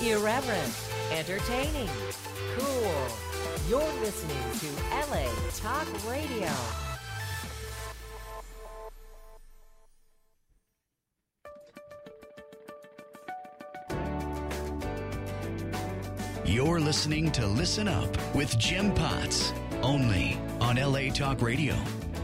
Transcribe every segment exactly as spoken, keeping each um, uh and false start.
Irreverent, entertaining, cool. You're listening to L A Talk Radio. You're listening to Listen Up with Jim Potts, only on L A Talk Radio.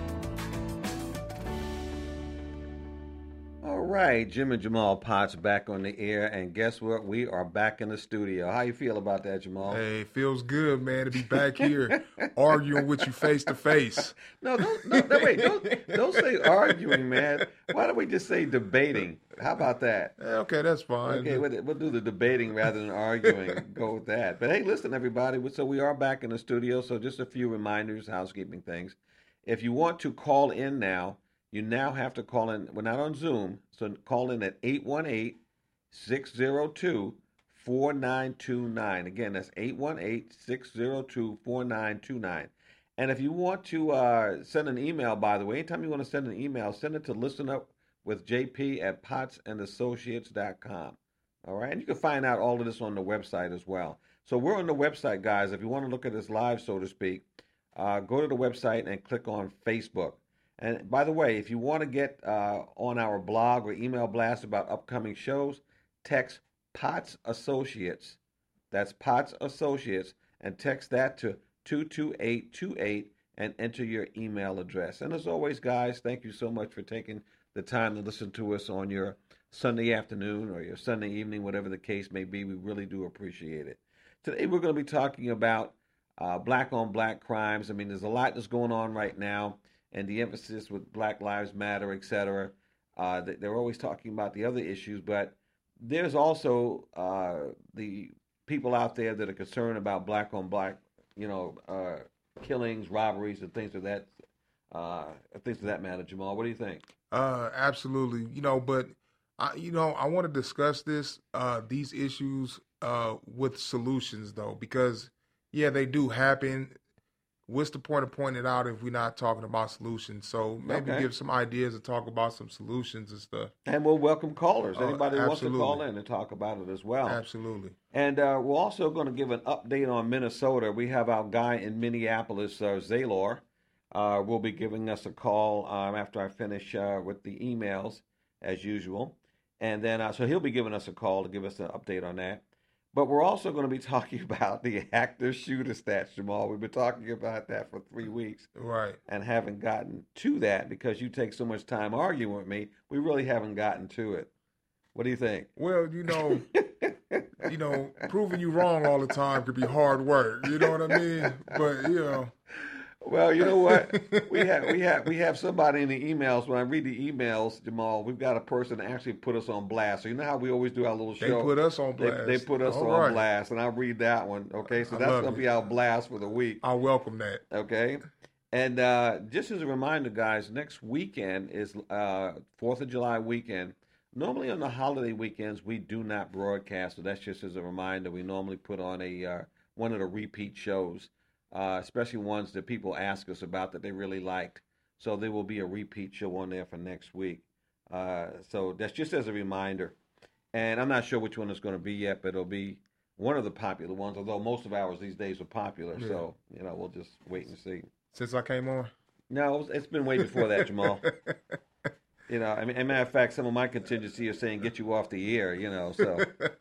All right, Jim and Jamal Potts back on the air, and guess what? We are back in the studio. How you feel about that, Jamal? Hey, feels good, man, to be back here arguing with you face to face. No, don't, no, no, wait, don't, don't say arguing, man. Why don't we just say debating? How about that? Okay, that's fine. Okay, we'll, we'll do the debating rather than arguing. Go with that. But hey, listen, everybody. So we are back in the studio. So just a few reminders, housekeeping things. If you want to call in now, you now have to call in. We're not on Zoom, so call in at eight one eight, six zero two, four nine two nine. Again, that's eight one eight, six zero two, four nine two nine. And if you want to uh, send an email, by the way, anytime you want to send an email, send it to listenupwithjp at potsandassociates dot com. All right? And you can find out all of this on the website as well. So we're on the website, guys. If you want to look at this live, so to speak, uh, go to the website and click on Facebook. And by the way, if you want to get uh, on our blog or email blast about upcoming shows, text Potts Associates. That's Potts Associates, and text that to two two eight two eight and enter your email address. And as always, guys, thank you so much for taking the time to listen to us on your Sunday afternoon or your Sunday evening, whatever the case may be. We really do appreciate it. Today we're going to be talking about uh, black-on-black crimes. I mean, there's a lot that's going on right now. And the emphasis with Black Lives Matter, et cetera. Uh, they're always talking about the other issues, but there's also uh, the people out there that are concerned about black on black, you know, uh, killings, robberies, and things of that, uh, things of that matter. Jamal, what do you think? Uh, absolutely. You know, but I, you know, I want to discuss this, uh, these issues, uh, with solutions though, because yeah, they do happen. What's the point of pointing it out if we're not talking about solutions? So maybe Okay. give some ideas and talk about some solutions and stuff. And we'll welcome callers. Uh, Anybody who wants to absolutely. call in and talk about it as well. Absolutely. And uh, we're also going to give an update on Minnesota. We have our guy in Minneapolis, uh, Zaylor, uh, will be giving us a call um, after I finish uh, with the emails, as usual. And then, uh, so he'll be giving us a call to give us an update on that. But we're also going to be talking about the active shooter stats, Jamal. We've been talking about that for three weeks. Right. And haven't gotten to that because you take so much time arguing with me. We really haven't gotten to it. What do you think? Well, you know, you know, proving you wrong all the time could be hard work. You know what I mean? But, you know. Well, you know what? We have we have we have somebody in the emails. When I read the emails, Jamal, we've got a person that actually put us on blast. So you know how we always do our little show. They put us on They, blast. they put us All on right. blast, and I'll read that one. Okay, so I that's love gonna it. be our blast for the week. I welcome that. Okay, and uh, just as a reminder, guys, next weekend is uh, Fourth of July weekend. Normally on the holiday weekends we do not broadcast, so that's just as a reminder. We normally put on a uh, one of the repeat shows. Uh, especially ones that people ask us about that they really liked. So there will be a repeat show on there for next week. Uh, so that's just as a reminder. And I'm not sure which one it's going to be yet, but it'll be one of the popular ones, although most of ours these days are popular. Yeah. So, you know, we'll just wait and see. Since I came on? No, it's been way before that, Jamal. You know, I mean, as a matter of fact, some of my contingency are saying get you off the air, you know, so.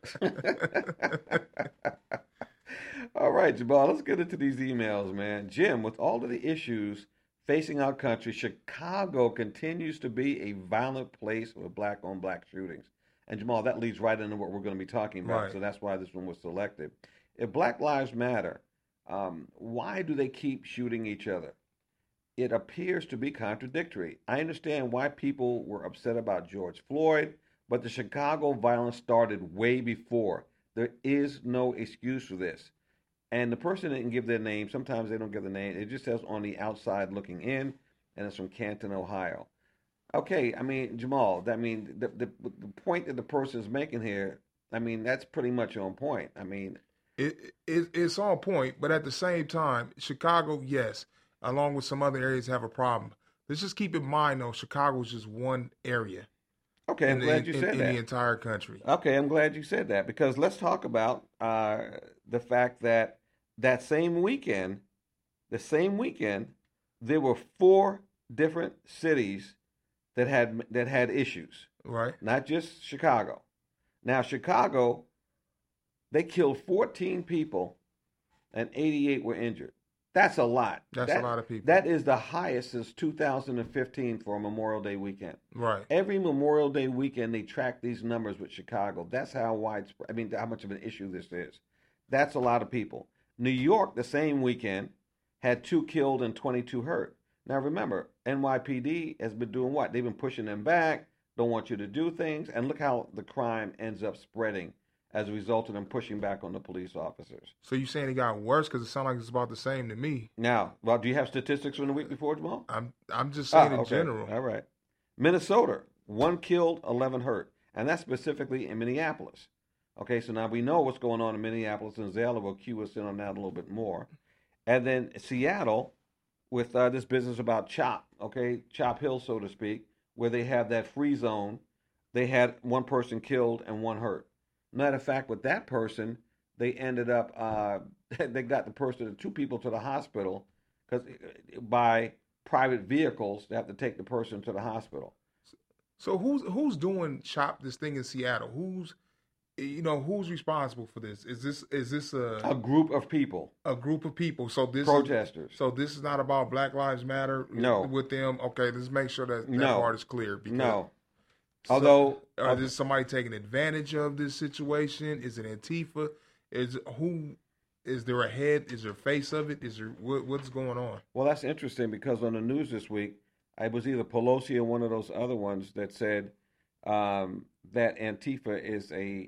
All right, Jamal, let's get into these emails, man. Jim, with all of the issues facing our country, Chicago continues to be a violent place with black-on-black shootings. And, Jamal, that leads right into what we're going to be talking about, Right. so that's why this one was selected. If Black Lives Matter, um, why do they keep shooting each other? It appears to be contradictory. I understand why people were upset about George Floyd, but the Chicago violence started way before. There is no excuse for this. And the person didn't give their name. Sometimes they don't give the name. It just says on the outside looking in, and it's from Canton, Ohio. Okay, I mean, Jamal, I mean, the, the, the point that the person is making here, I mean, that's pretty much on point. I mean, It, it it's on point, but at the same time, Chicago, yes, along with some other areas, have a problem. Let's just keep in mind, though, Chicago is just one area. Okay, I'm in, glad in, you in, said in that. the entire country. Okay, I'm glad you said that because let's talk about uh, the fact that that same weekend, the same weekend, there were four different cities that had that had issues, Right. not just Chicago. Now, Chicago, they killed fourteen people and eighty-eight were injured. That's a lot. That's that, a lot of people. That is the highest since two thousand fifteen for a Memorial Day weekend. Right. Every Memorial Day weekend, they track these numbers with Chicago. That's how widespread, I mean, how much of an issue this is. That's a lot of people. New York, the same weekend, had two killed and twenty-two hurt. Now, remember, N Y P D has been doing what? They've been pushing them back, don't want you to do things, and look how the crime ends up spreading as a result of them pushing back on the police officers. So you saying it got worse because it sounds like it's about the same to me. Now, well, do you have statistics from the week before, Jamal? I'm I'm just saying Ah, in okay. general. All right. Minnesota, one killed, eleven hurt, and that's specifically in Minneapolis. Okay, so now we know what's going on in Minneapolis, and Zala will cue us in on that a little bit more. And then Seattle, with uh, this business about CHOP, okay, CHOP Hill, so to speak, where they have that free zone, they had one person killed and one hurt. Matter of fact, with that person, they ended up, uh, they got the person, two people to the hospital, because by private vehicles, they have to take the person to the hospital. So who's who's doing CHOP this thing in Seattle? Who's you know who's responsible for this? Is this is this a A group of people, a group of people? So this protesters. Is, so this is not about Black Lives Matter. No. With them. Okay, let's make sure that that No. part is clear. Because No. so- Although, Or is somebody taking advantage of this situation? Is it Antifa? Is who? Is there a head? Is there a face of it? Is there what, what's going on? well, that's interesting because on the news this week, it was either Pelosi or one of those other ones that said um, that Antifa is a,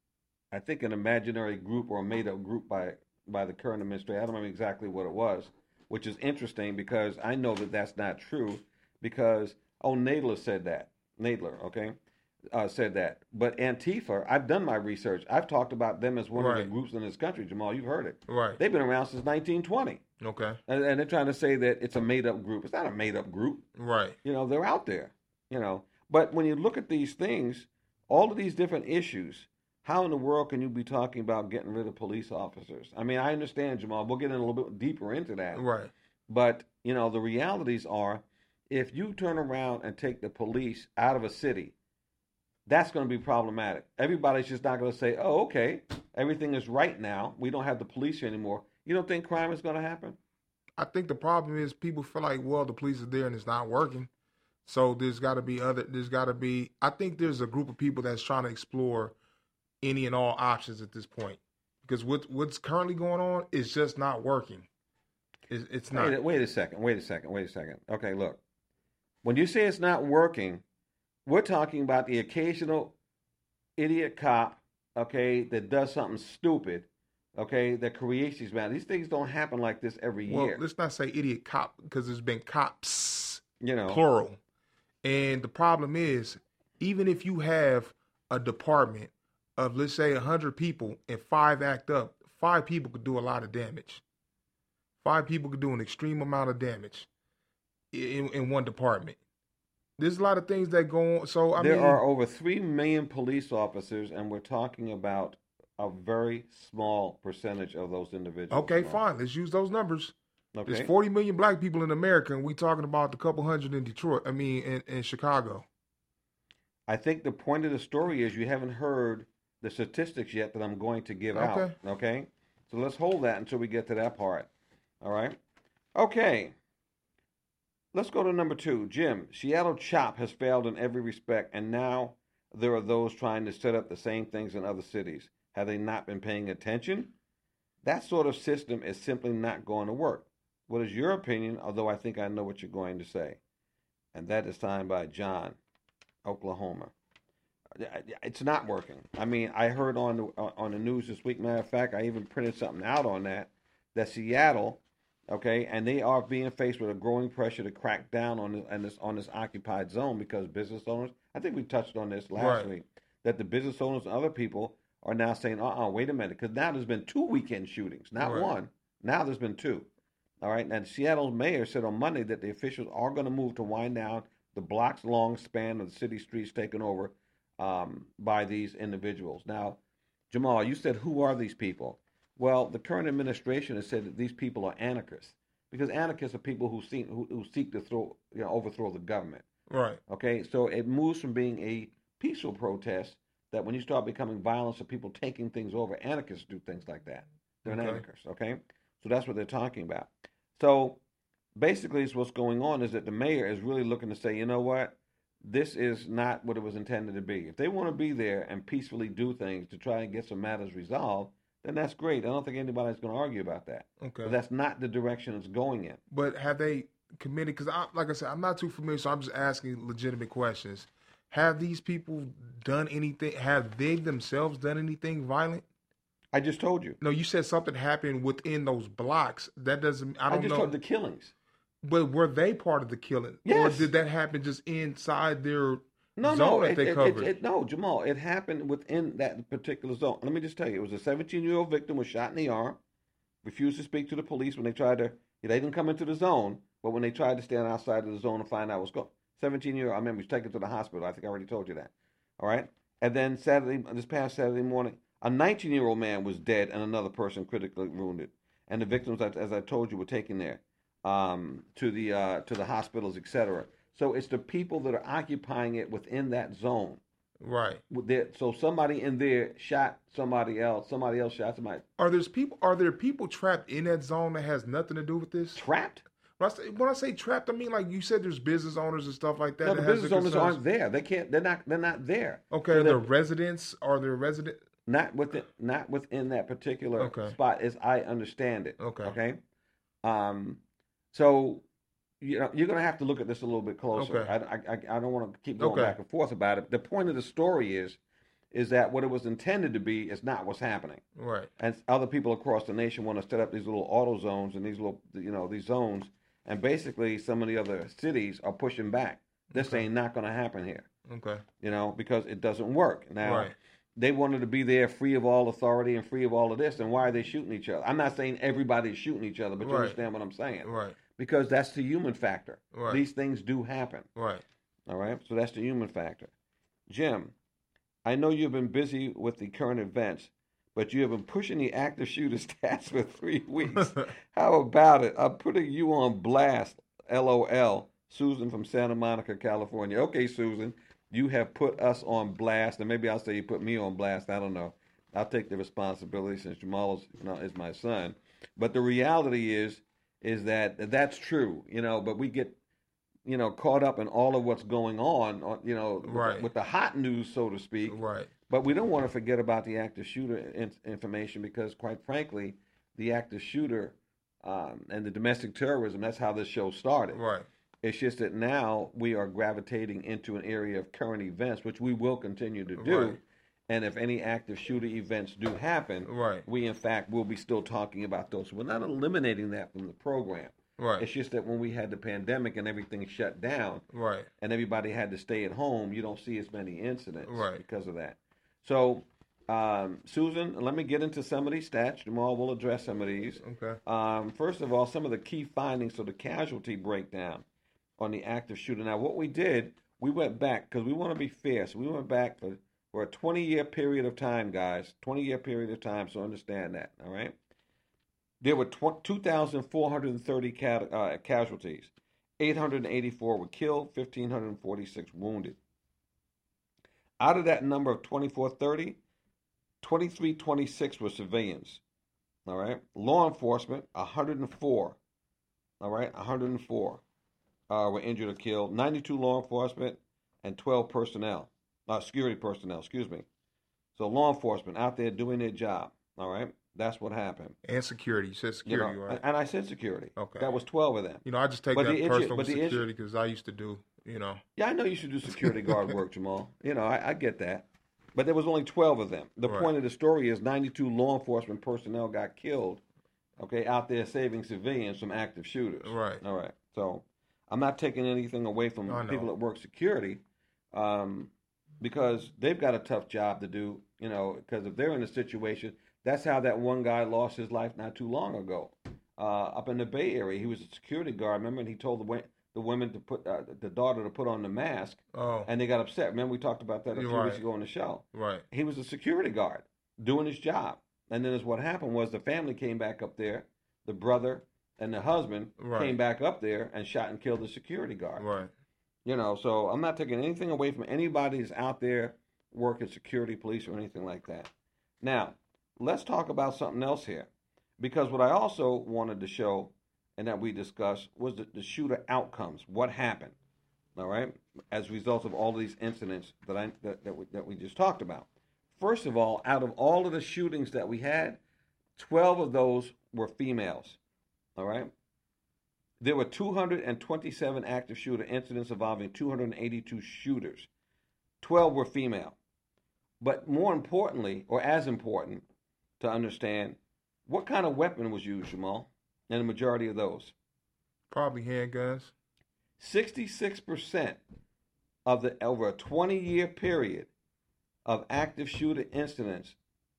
I think, an imaginary group or a made-up group by by the current administration. I don't remember exactly what it was, which is interesting because I know that that's not true because, oh, Nadler said that. Nadler, okay, uh, said that. But Antifa, I've done my research. I've talked about them as one of Right. the groups in this country, Jamal. You've heard it. Right. They've been around since nineteen twenty. Okay. And, and they're trying to say that it's a made-up group. It's not a made-up group. Right. You know, they're out there, you know. But when you look at these things, all of these different issues, how in the world can you be talking about getting rid of police officers? I mean, I understand, Jamal. We'll get in a little bit deeper into that. Right. But, you know, the realities are if you turn around and take the police out of a city, that's going to be problematic. Everybody's just not going to say, oh, okay, everything is right now. We don't have the police here anymore. You don't think crime is going to happen? I think the problem is people feel like, well, the police are there and it's not working. So there's got to be other, there's got to be, I think there's a group of people that's trying to explore any and all options at this point. Because what, what's currently going on is just not working. It's, it's not. Wait, wait a second. Wait a second. Wait a second. Okay, look. When you say it's not working, we're talking about the occasional idiot cop, okay, that does something stupid, okay, that creates these matters. These things don't happen like this every Well, year. let's not say idiot cop because there's been cops, You know, plural. And the problem is, even if you have a department of, let's say, one hundred people and five act up, five people could do a lot of damage. Five people could do an extreme amount of damage in, in one department. There's a lot of things that go on. So, I there mean, are over three million police officers, and we're talking about a very small percentage of those individuals. okay, Jamal. fine. Let's use those numbers. Okay. There's forty million black people in America, and we talking about the couple hundred in Detroit, I mean, in, in Chicago. I think the point of the story is you haven't heard the statistics yet that I'm going to give out. Okay. Okay? So let's hold that until we get to that part. All right? Okay. Let's go to number two. Jim, Seattle CHOP has failed in every respect, and now there are those trying to set up the same things in other cities. Have they not been paying attention? That sort of system is simply not going to work. What is your opinion, although I think I know what you're going to say? And that is signed by John, Oklahoma. It's not working. I mean, I heard on the, on the news this week, matter of fact, I even printed something out on that, that Seattle, okay, and they are being faced with a growing pressure to crack down on this, on this, on this occupied zone because business owners, I think we touched on this last Right. week, that the business owners and other people are now saying, uh-uh, wait a minute, because now there's been two weekend shootings, not Right. one. Now there's been two. All right, and Seattle's mayor said on Monday that the officials are going to move to wind down the blocks long span of the city streets taken over um, by these individuals. Now, Jamal, you said, who are these people? Well, the current administration has said that these people are anarchists, because anarchists are people who seek who, who seek to throw, you know, overthrow the government. Right. Okay, so it moves from being a peaceful protest that when you start becoming violence or people taking things over, anarchists do things like that. They're Okay. an anarchist, okay? So that's what they're talking about. So basically, it's what's going on is that the mayor is really looking to say, you know what? This is not what it was intended to be. If they want to be there and peacefully do things to try and get some matters resolved, then that's great. I don't think anybody's going to argue about that. Okay. But that's not the direction it's going in. But have they committed? Because, I, like I said, I'm not too familiar, so I'm just asking legitimate questions. Have these people done anything? Have they themselves done anything violent? I just told you. No, you said something happened within those blocks. That doesn't. I I, don't just know. told the killings. But were they part of the killing, Yes. or did that happen just inside their No, zone no, that it, they it, covered? it, it, no, Jamal. It happened within that particular zone. Let me just tell you, it was a seventeen-year-old victim was shot in the arm, refused to speak to the police when they tried to. They didn't come into the zone, but when they tried to stand outside of the zone and find out what's going. seventeen-year-old. I remember he was taken to the hospital. I think I already told you that. All right, and then Saturday, this past Saturday morning, a nineteen-year-old man was dead and another person critically wounded, and the victims, as I told you, were taken there um, to the uh, to the hospitals, et cetera. So it's the people that are occupying it within that zone. Right. There, so somebody in there shot somebody else. Somebody else shot somebody. Are there people? Are there people trapped in that zone that has nothing to do with this? Trapped? When I say, when I say trapped, I mean like you said, there's business owners and stuff like that. No, that the has business their owners concerns. aren't there. They can't. They're not. They're not there. Okay, So are they're- there residents? Are there resident? Not within. Not within that particular Okay. spot, as I understand it. Okay. Okay. Um. So, you know, you're going to have to look at this a little bit closer. Okay. I, I, I don't want to keep going Okay. back and forth about it. The point of the story is, is that what it was intended to be is not what's happening. Right. And other people across the nation want to set up these little auto zones and these little, you know, these zones. And basically, some of the other cities are pushing back. They're Okay. saying not going to happen here, Okay. you know, because it doesn't work. Now, Right. they wanted to be there free of all authority and free of all of this. And why are they shooting each other? I'm not saying everybody's shooting each other, but you Right. understand what I'm saying. Right. Because that's the human factor. Right. These things do happen. Right. All right? So that's the human factor. Jim, I know you've been busy with the current events, but you have been pushing the active shooter stats for three weeks. How about it? I'm putting you on blast, LOL. Susan from Santa Monica, California. Okay, Susan, you have put us on blast, and maybe I'll say you put me on blast. I don't know. I'll take the responsibility since Jamal is, you know, is my son. But the reality is, is that that's true, you know, but we get, you know, caught up in all of what's going on, on you know, with, Right. the, with the hot news, so to speak. Right. But we don't want to forget about the active shooter in, information because, quite frankly, the active shooter um, and the domestic terrorism, that's how this show started. Right. It's just that now we are gravitating into an area of current events, which we will continue to do. Right. And if any active shooter events do happen, Right. we, in fact, will be still talking about those. We're not eliminating that from the program. Right. It's just that when we had the pandemic and everything shut down Right. and everybody had to stay at home, you don't see as many incidents Right. because of that. So, um, Susan, let me get into some of these stats. Jamal will address some of these. Okay. Um, first of all, some of the key findings of the casualty breakdown on the active shooter. Now, what we did, we went back because we want to be fair. So we went back for, for a twenty-year period of time, guys. twenty-year period of time, so understand that, all right? There were two thousand four hundred thirty ca- uh, casualties. eight hundred eighty-four were killed, one thousand five hundred forty-six wounded. Out of that number of twenty-four thirty, twenty-three twenty-six were civilians. All right? Law enforcement, one hundred four. All right? one hundred four uh, were injured or killed. ninety-two law enforcement and twelve personnel. Uh, security personnel, excuse me. So law enforcement out there doing their job. All right? That's what happened. And security. You said security, you know, right? And I said security. Okay. That was twelve of them. You know, I just take But that the issue- personal but with the issue- security because I used to do, you know. Yeah, I know you should do security guard work, Jamal. You know, I, I get that. But there was only twelve of them. The Right. point of the story is ninety-two law enforcement personnel got killed, okay, out there saving civilians from active shooters. Right. All right. So I'm not taking anything away from I know. people that work security um, because they've got a tough job to do, you know, because if they're in a situation, that's how that one guy lost his life not too long ago uh, up in the Bay Area. He was a security guard, remember, and he told the, the women to put uh, the daughter to put on the mask, Oh, and they got upset. Remember we talked about that a few You're weeks right. ago on the show. right. He was a security guard doing his job, and then as what happened was the family came back up there, the brother and the husband Right. came back up there and shot and killed the security guard. Right. You know, so I'm not taking anything away from anybody who's out there working security, police, or anything like that. Now, let's talk about something else here, because what I also wanted to show and that we discussed was the, the shooter outcomes. What happened? All right, as a result of all of these incidents that I that that we, that we just talked about. First of all, out of all of the shootings that we had, twelve of those were females. All right. There were two hundred twenty-seven active shooter incidents involving two hundred eighty-two shooters. twelve were female. But more importantly, or as important to understand, what kind of weapon was used, Jamal, in the majority of those? Probably handguns. sixty-six percent of the over a twenty-year period of active shooter incidents,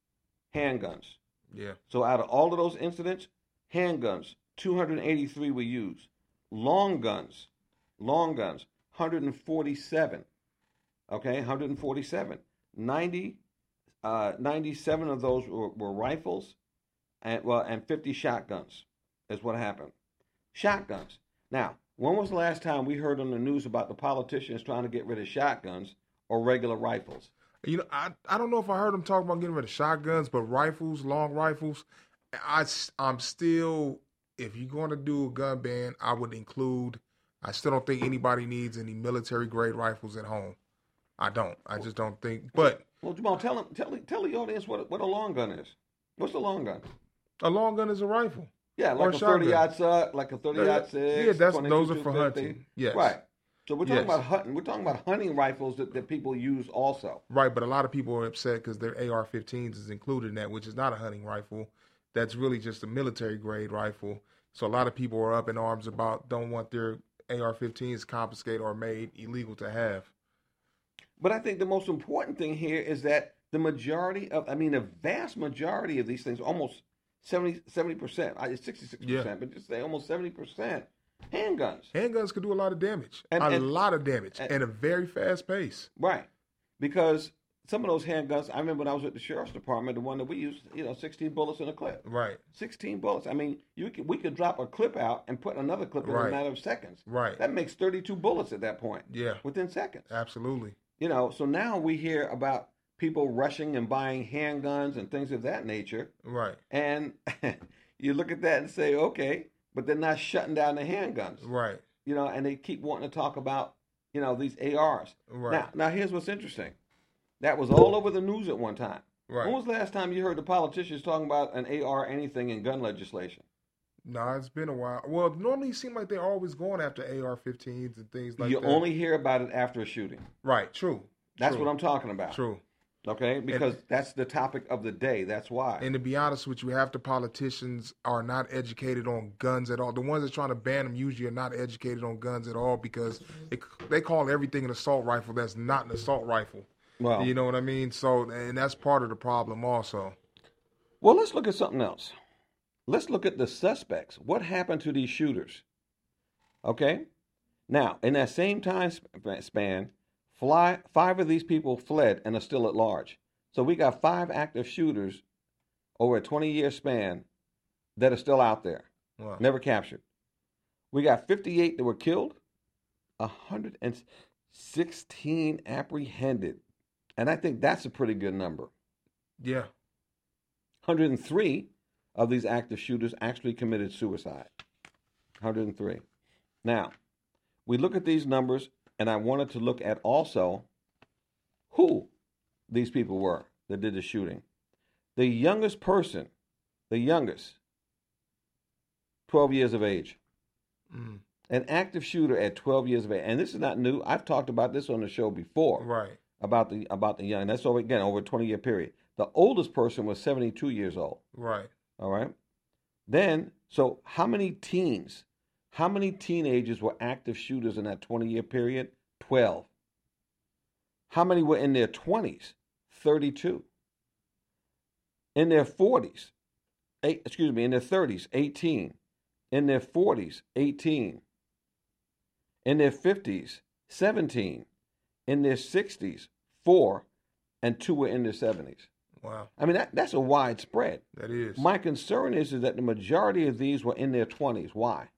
handguns. Yeah. So out of all of those incidents, handguns, two hundred eighty-three were used. Long guns, long guns, one hundred forty-seven. Okay, one hundred forty-seven. ninety, uh, ninety-seven of those were, were rifles, and well, and fifty shotguns is what happened. Shotguns. Now, when was the last time we heard on the news about the politicians trying to get rid of shotguns or regular rifles? You know, I, I don't know if I heard them talk about getting rid of shotguns, but rifles, long rifles, I, I'm still, if you're going to do a gun ban, I would include, I still don't think anybody needs any military grade rifles at home. I don't. I just don't think, but. Well, Jamal, tell them, tell, tell the audience what, what a long gun is. What's a long gun? A long gun is a rifle. Yeah, like Or a a shotgun. thirty aught, like a thirty aught six. Yeah, that's, twenty-two those are for two fifty. hunting. Yes. Right. So we're talking Yes. about hunting. We're talking about hunting rifles that, that people use also. Right, but a lot of people are upset because their A R fifteens is included in that, which is not a hunting rifle. That's really just a military grade rifle. So a lot of people are up in arms about, don't want their A R fifteens confiscated or made illegal to have. But I think the most important thing here is that the majority of, I mean, the vast majority of these things, almost seventy, seventy percent, it's sixty-six percent, Yeah. but just say almost seventy percent, handguns. Handguns could do a lot of damage, And- a and- lot of damage, and- at a very fast pace. Right. Because some of those handguns, I remember when I was at the sheriff's department, the one that we used, you know, sixteen bullets in a clip. Right, sixteen bullets. I mean, you could, we could drop a clip out and put another clip in Right. a matter of seconds. right. That makes thirty-two bullets at that point. Yeah, Within seconds. absolutely. You know, so now we hear about people rushing and buying handguns and things of that nature. Right, And you look at that and say, okay, but they're not shutting down the handguns. right, You know, and they keep wanting to talk about, you know, these A Rs. right, Now, now here's what's interesting. That was all over the news at one time. right. When was the last time you heard the politicians talking about an A R or anything in gun legislation? No, it's been a while. Well, normally it seems like they're always going after A R fifteens and things like you that. only hear about it after a shooting. Right, true. That's true, what I'm talking about. True. Okay? Because that's the topic of the day. That's why. And to be honest with you, half the politicians are not educated on guns at all. The ones that are trying to ban them usually are not educated on guns at all because they, they call everything an assault rifle that's not an assault rifle. well, You know what I mean? So, and that's part of the problem also. well, let's look at something else. Let's look at the suspects. What happened to these shooters? Okay? Now, in that same time sp- span, fly, five of these people fled and are still at large. So we got five active shooters over a twenty-year span that are still out there, Wow. never captured. We got fifty-eight that were killed, one hundred sixteen apprehended. And I think that's a pretty good number. Yeah. one hundred three of these active shooters actually committed suicide. one hundred three. Now, we look at these numbers, and I wanted to look at also who these people were that did the shooting. The youngest person, the youngest, twelve years of age. Mm. An active shooter at twelve years of age. And this is not new. I've talked about this on the show before. Right. About the about the young. That's over again over a twenty year period. The oldest person was seventy-two years old. Right. All right. Then, so how many teens, how many teenagers were active shooters in that twenty year period? twelve. How many were in their twenties? thirty-two. In their forties, eight, excuse me, in their thirties, eighteen. In their forties, eighteen. In their fifties, seventeen. In their sixties, four. And two were in their seventies. Wow. I mean, that, that's a wide spread. That is. My concern is, is that the majority of these were in their twenties. Why?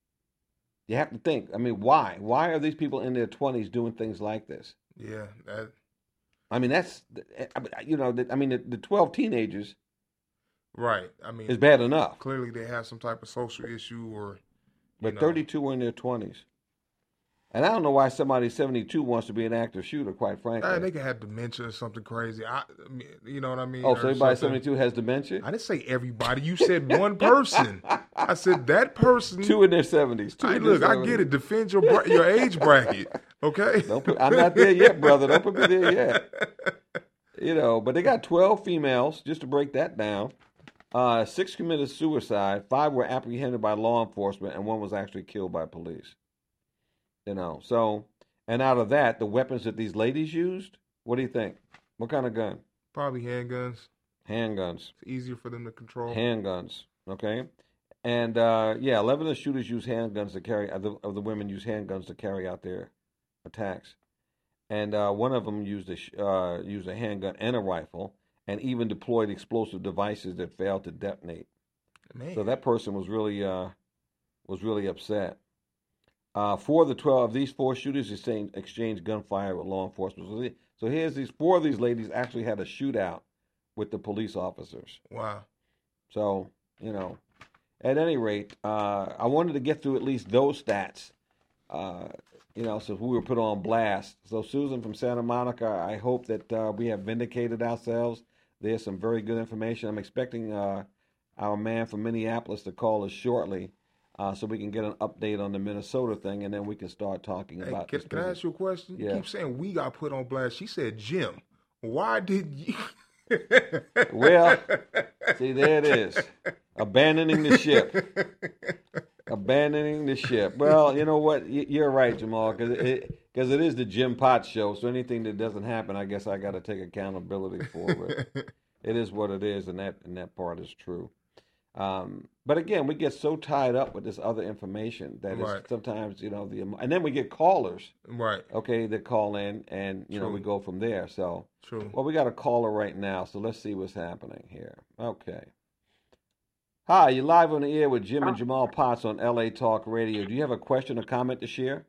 You have to think. I mean, why? Why are these people in their twenties doing things like this? Yeah. That... I mean, that's, you know, I mean, the, the twelve teenagers. Right. I mean, is bad enough. Clearly they have some type of social issue or. But know. thirty-two were in their twenties. And I don't know why somebody seventy-two wants to be an active shooter, quite frankly. Uh, they could have dementia or something crazy. I, I mean, you know what I mean? Oh, so everybody something. seventy-two has dementia? I didn't say everybody. You said one person. I said that person. Two in their seventies. Two Hey, in look, their I seventies. get it. Defend your bra- your age bracket, okay? Don't put, I'm not there yet, brother. Don't put me there yet. You know, but they got twelve females, just to break that down. Uh, six committed suicide. Five were apprehended by law enforcement, and one was actually killed by police. You know, so... And out of that, the weapons that these ladies used, what do you think? What kind of gun? Probably handguns. Handguns. It's easier for them to control. Handguns, okay? And, uh, yeah, eleven of the shooters use handguns to carry, of the, of the women use handguns to carry out their attacks. And uh, one of them used a, uh, used a handgun and a rifle and even deployed explosive devices that failed to detonate. Man. So that person was really, uh, was really upset. Uh, four of the twelve of these four shooters exchanged, exchanged gunfire with law enforcement. So, they, so here's these four of these ladies actually had a shootout with the police officers. Wow. So, you know, at any rate, uh, I wanted to get through at least those stats, uh, you know, so we were put on blast. So, Susan from Santa Monica, I hope that uh, we have vindicated ourselves. There's some very good information. I'm expecting uh, our man from Minneapolis to call us shortly. Uh, so we can get an update on the Minnesota thing, and then we can start talking hey, about can, this. Can I ask you a question? Yeah. You keep saying we got put on blast. She said Jim. Why did you? Well, see, there it is. Abandoning the ship. Abandoning the ship. Well, you know what? You're right, Jamal, because it, cause it is the Jim Potts show, so anything that doesn't happen, I guess I got to take accountability for it. It is what it is, and that, and that part is true. Um, but again, we get so tied up with this other information that right. it's sometimes, you know, the and then we get callers, right? Okay, that call in, and you True. know, we go from there. So, True. Well, we got a caller right now, so let's see what's happening here. Okay. Hi, you're live on the air with Jim and Jamal Potts on L A Talk Radio. Do you have a question or comment to share?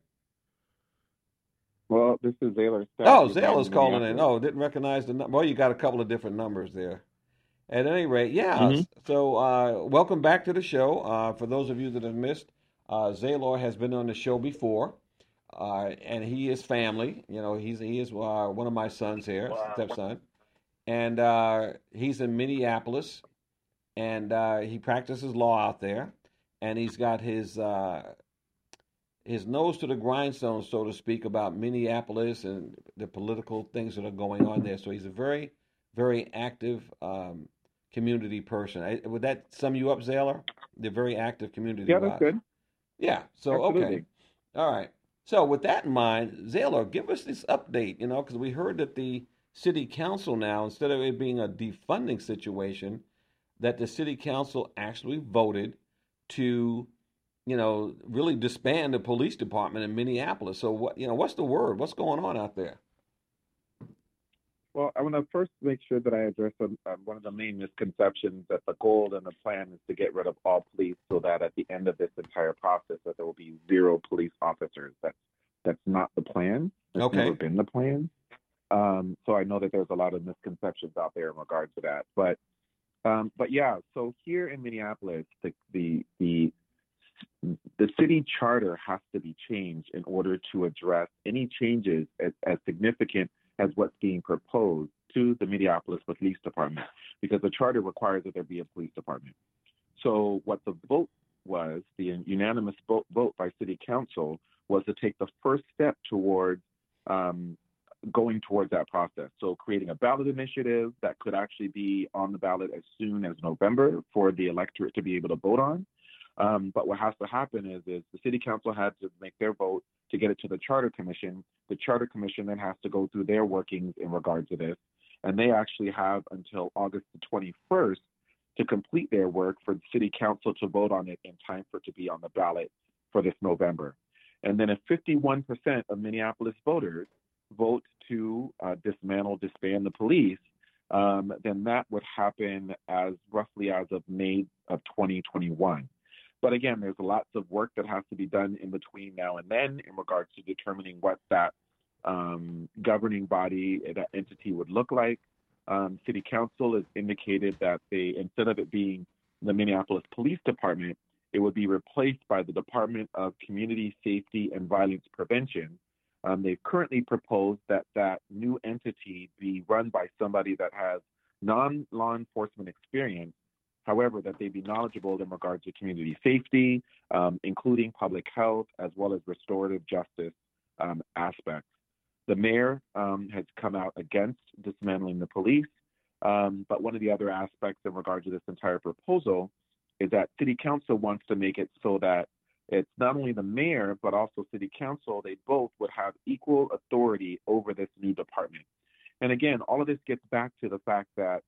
Well, this is Zaylor. Oh, Zaylor's calling in. Oh, didn't recognize the number. Well, you got a couple of different numbers there. At any rate, yeah. Mm-hmm. So, uh, welcome back to the show. Uh, for those of you that have missed, uh, Zaylor has been on the show before, uh, and he is family. You know, he's he is uh, one of my sons here, wow. stepson, and uh, he's in Minneapolis, and uh, he practices law out there, and he's got his uh, his nose to the grindstone, so to speak, about Minneapolis and the political things that are going on there. So he's a very, very active. Um, community person. I, would that sum you up, Zaylor? They're very active community. Yeah, that's watch. Good. Yeah. So Absolutely. Okay. All right. So with that in mind, Zaylor, give us this update. You know, because we heard that the city council now, instead of it being a defunding situation, that the city council actually voted to, you know, really disband the police department in Minneapolis. So what, you know, what's the word? What's going on out there? Well, I want to first make sure that I address um, one of the main misconceptions that the goal and the plan is to get rid of all police so that at the end of this entire process that there will be zero police officers. That's, that's not the plan. That's okay. never been the plan. Um, so I know that there's a lot of misconceptions out there in regard to that. But um, but yeah, so here in Minneapolis, the, the, the, the city charter has to be changed in order to address any changes as, as significant as what's being proposed to the Minneapolis Police Department, because the charter requires that there be a police department. So what the vote was, the unanimous vote, vote by City Council, was to take the first step towards um, going towards that process. So creating a ballot initiative that could actually be on the ballot as soon as November for the electorate to be able to vote on. Um, but what has to happen is, is the City Council had to make their vote to get it to the Charter Commission. The Charter Commission then has to go through their workings in regard to this. And they actually have until August the twenty-first to complete their work for the City Council to vote on it in time for it to be on the ballot for this November. And then if fifty-one percent of Minneapolis voters vote to uh, dismantle, disband the police, um, then that would happen as roughly as of May of twenty twenty-one. But again, there's lots of work that has to be done in between now and then in regards to determining what that um, governing body, that entity would look like. Um, City Council has indicated that they, instead of it being the Minneapolis Police Department, it would be replaced by the Department of Community Safety and Violence Prevention. Um, they've currently proposed that that new entity be run by somebody that has non-law enforcement experience, however, that they be knowledgeable in regards to community safety, um, including public health, as well as restorative justice um, aspects. The mayor um, has come out against dismantling the police, um, but one of the other aspects in regard to this entire proposal is that City Council wants to make it so that it's not only the mayor, but also City Council, they both would have equal authority over this new department. And again, all of this gets back to the fact that,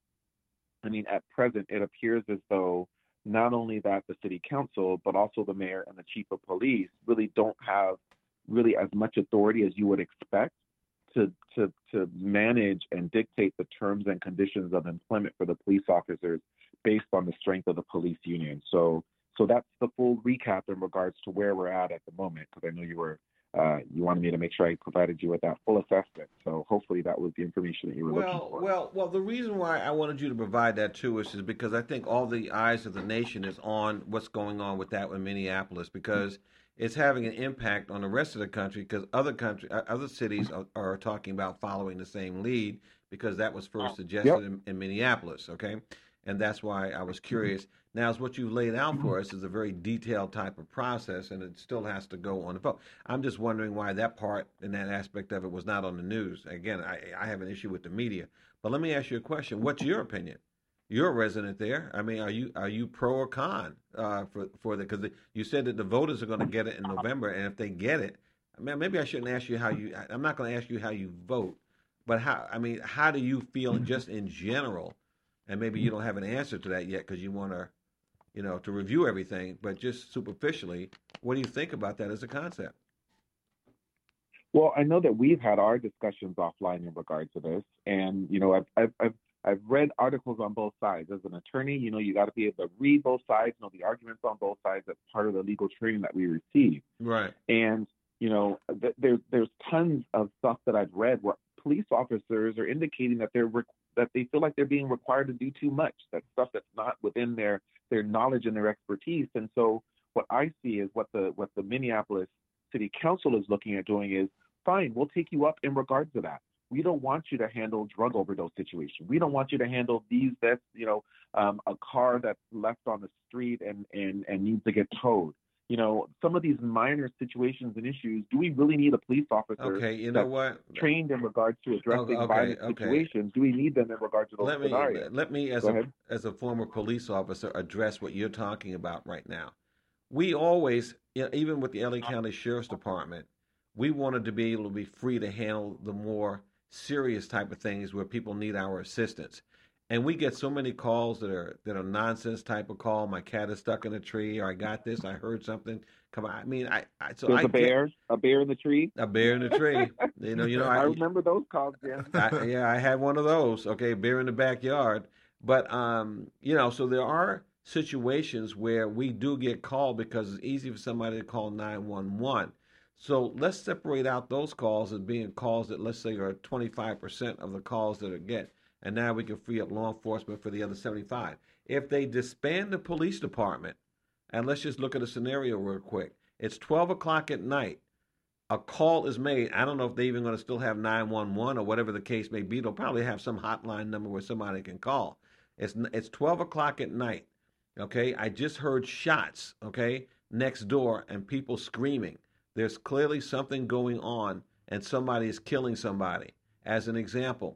I mean, at present, it appears as though not only that the City Council, but also the mayor and the chief of police really don't have really as much authority as you would expect to, to, to manage and dictate the terms and conditions of employment for the police officers based on the strength of the police union. So so that's the full recap in regards to where we're at at the moment, because I know you were uh, you wanted me to make sure I provided you with that full assessment. So hopefully that was the information that you were well, looking for. Well, well, the reason why I wanted you to provide that to us is because I think all the eyes of the nation is on what's going on with that in Minneapolis, because it's having an impact on the rest of the country, because other country, other cities are, are talking about following the same lead, because that was first suggested yep. in, in Minneapolis, okay? And that's why I was curious. Now, as what you've laid out for us is a very detailed type of process, and it still has to go on the vote. I'm just wondering why that part and that aspect of it was not on the news. Again, I, I have an issue with the media. But let me ask you a question. What's your opinion? You're a resident there. I mean, are you are you pro or con uh, for for the? Because you said that the voters are going to get it in November, and if they get it, I mean, maybe I shouldn't ask you how you. I'm not going to ask you how you vote, but how? I mean, how do you feel just in general? And maybe you don't have an answer to that yet because you want to, you know, to review everything. But just superficially, what do you think about that as a concept? Well, I know that we've had our discussions offline in regard to this, and you know, I've I've I've, I've read articles on both sides. As an attorney, you know, you got to be able to read both sides, know the arguments on both sides. That's part of the legal training that we receive. Right. And you know, th- there's there's tons of stuff that I've read where police officers are indicating that they're re- that they feel like they're being required to do too much. That's stuff that's not within their their knowledge and their expertise. And so what I see is what the what the Minneapolis City Council is looking at doing is, fine, we'll take you up in regards to that. We don't want you to handle drug overdose situations. We don't want you to handle these, that's, you know, um, a car that's left on the street and, and, and needs to get towed. You know, some of these minor situations and issues, do we really need a police officer okay, you know what? trained in regards to addressing okay, violent okay. situations? Do we need them in regards to those let me, scenarios? Let me, as a, as a former police officer, address what you're talking about right now. We always, you know, even with the L A County Sheriff's Department, we wanted to be able to be free to handle the more serious type of things where people need our assistance. And we get so many calls that are that are nonsense type of call. My cat is stuck in a tree, or I got this, I heard something. Come on, I mean, I, I so There's I a bear, get, a bear in the tree, a bear in the tree. You know, you know. I, I, I remember those calls, Jim. I, yeah, I had one of those. Okay, bear in the backyard. But um, you know, so there are situations where we do get called because it's easy for somebody to call nine one one. So let's separate out those calls as being calls that, let's say, are twenty-five percent of the calls that are get. And now we can free up law enforcement for the other seventy-five. If they disband the police department, and let's just look at a scenario real quick. It's twelve o'clock at night. A call is made. I don't know if they're even going to still have nine one one or whatever the case may be. They'll probably have some hotline number where somebody can call. It's it's twelve o'clock at night. Okay, I just heard shots, okay, next door and people screaming. There's clearly something going on and somebody is killing somebody. As an example,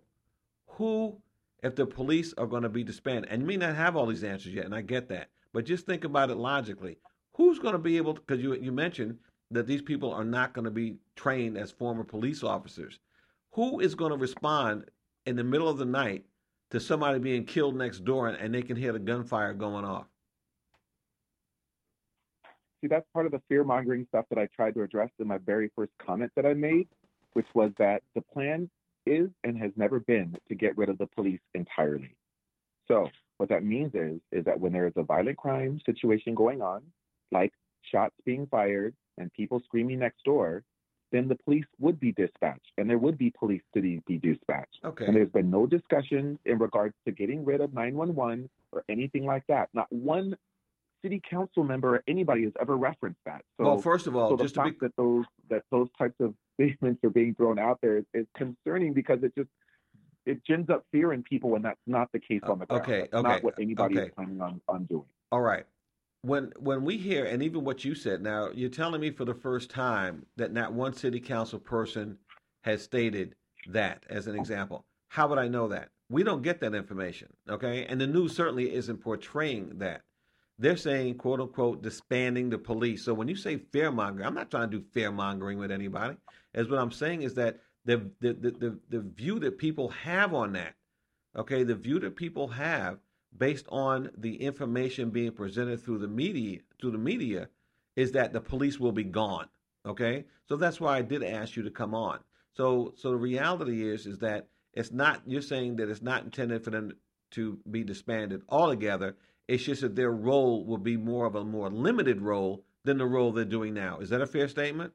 who, if the police are going to be disbanded, and you may not have all these answers yet, and I get that, but just think about it logically. Who's going to be able to, because you, you mentioned that these people are not going to be trained as former police officers. Who is going to respond in the middle of the night to somebody being killed next door and, and they can hear the gunfire going off? see, that's part of the fear mongering stuff that I tried to address in my very first comment that I made, which was that the plan is and has never been to get rid of the police entirely. So what that means is, is that when there is a violent crime situation going on, like shots being fired and people screaming next door, then the police would be dispatched and there would be police to be, be dispatched. Okay. And there's been no discussion in regards to getting rid of nine one one or anything like that. Not one city council member or anybody has ever referenced that. So, well, first of all, so just the to fact be... that those that those types of statements are being thrown out there is, is concerning because it just it gins up fear in people when that's not the case on the ground. Okay, That's okay, not what anybody okay. is planning on, on doing. All right. When when we hear, and even what you said, now you're telling me for the first time that not one city council person has stated that as an example. How would I know that? We don't get that information, okay? And the news certainly isn't portraying that. They're saying, quote unquote, disbanding the police. So when you say fear mongering, I'm not trying to do fear mongering with anybody. As what I'm saying is that the the, the the the view that people have on that, okay, the view that people have based on the information being presented through the media, through the media, is that the police will be gone. Okay, so that's why I did ask you to come on. So, so the reality is, is that it's not. You're saying that it's not intended for them to be disbanded altogether. It's just that their role will be more of a more limited role than the role they're doing now. Is that a fair statement?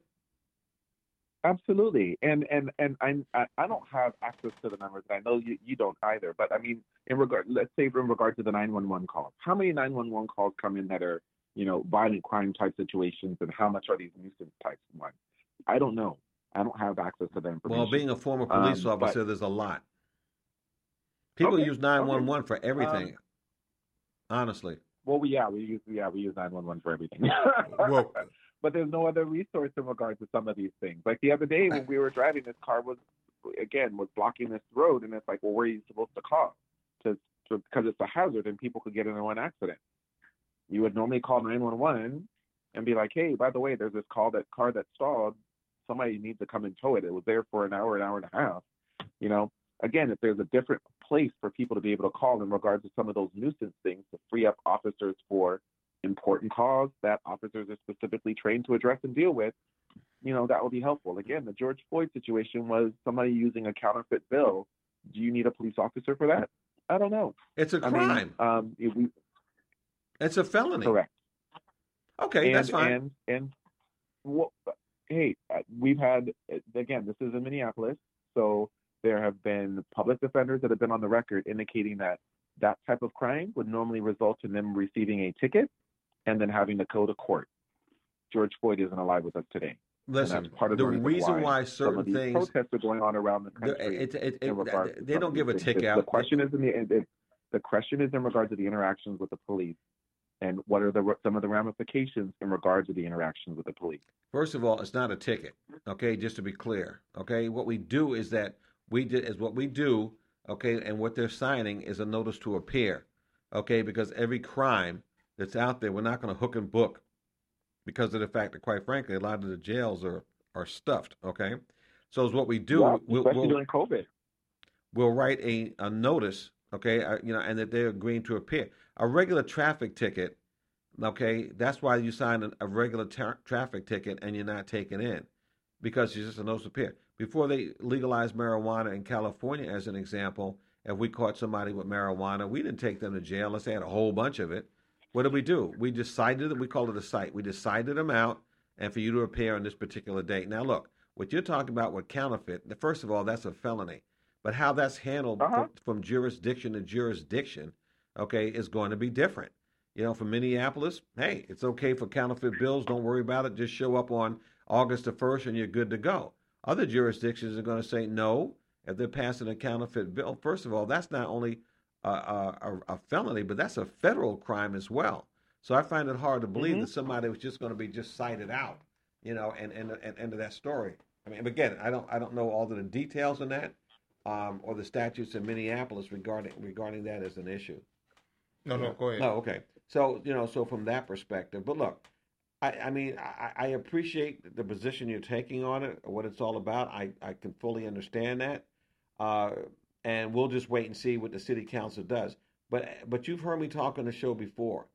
Absolutely, and and and I'm, I I don't have access to the numbers. I know you, you don't either. But I mean, in regard, let's say in regard to the nine one one calls, how many nine one one calls come in that are, you know, violent crime type situations, and how much are these nuisance types ones? I don't know. I don't have access to that information. Well, being a former police um, officer, but, there's a lot. People okay, use nine one one okay. for everything. Um, honestly. Well, we, yeah, we use yeah we use nine one one for everything. Well, but there's no other resource in regard to some of these things. Like the other day when we were driving, this car was, again, was blocking this road, and it's like, well, where are you supposed to call? To, to, because it's a hazard and people could get into an accident. You would normally call nine one one and be like, hey, by the way, there's this call, that car that stalled. Somebody needs to come and tow it. It was there for an hour, an hour and a half. You know, again, if there's a different place for people to be able to call in regards to some of those nuisance things to free up officers for important calls that officers are specifically trained to address and deal with, you know, that would be helpful. Again, the George Floyd situation was somebody using a counterfeit bill. Do you need a police officer for that? I don't know. It's a I crime. mean, um, it, we, it's a felony. correct. Okay, and, that's fine. And, and well, hey, we've had, again, this is in Minneapolis, so there have been public defenders that have been on the record indicating that that type of crime would normally result in them receiving a ticket and then having to go to court. George Floyd isn't alive with us today. Listen, part of the, the reason, reason why, why certain some of these things protests are going on around the country. It, it, it, in regards it, to they some don't of give a these tick things. out. The question is in the it, the question is in regard to the interactions with the police, and what are the some of the ramifications in regard to the interactions with the police. First of all, it's not a ticket. Okay, just to be clear. Okay, what we do is that we did is what we do. Okay, and what they're signing is a notice to appear. Okay, because every crime that's out there, we're not going to hook and book because of the fact that, quite frankly, a lot of the jails are, are stuffed. Okay, so is what we do. Yeah, we'll, especially we'll, during COVID. We'll write a, a notice. Okay, uh, you know, and that they're agreeing to appear. A regular traffic ticket. Okay, that's why you sign a, a regular tra- traffic ticket and you're not taken in, because it's just a notice to appear. Before they legalized marijuana in California, as an example, if we caught somebody with marijuana, we didn't take them to jail unless they had a whole bunch of it. What did we do? We decided that we called it a cite. We decided them out, and for you to appear on this particular date. Now, look, what you're talking about with counterfeit, first of all, that's a felony. But how that's handled uh-huh. from, from jurisdiction to jurisdiction, okay, is going to be different. You know, for Minneapolis, hey, it's okay for counterfeit bills. Don't worry about it. Just show up on August the first and you're good to go. Other jurisdictions are going to say no. If they're passing a counterfeit bill, first of all, that's not only a, a, a felony, but that's a federal crime as well. So I find it hard to believe mm-hmm. that somebody was just going to be just cited out, you know, and and and end of that story. I mean, again, I don't I don't know all of the details on that, um, or the statutes in Minneapolis regarding regarding that as an issue. No, no, go ahead. No, okay. So you know, so from that perspective, but look. I, I mean, I, I appreciate the position you're taking on it, what it's all about. I, I can fully understand that. Uh, and we'll just wait and see what the city council does. But but you've heard me talk on the show before.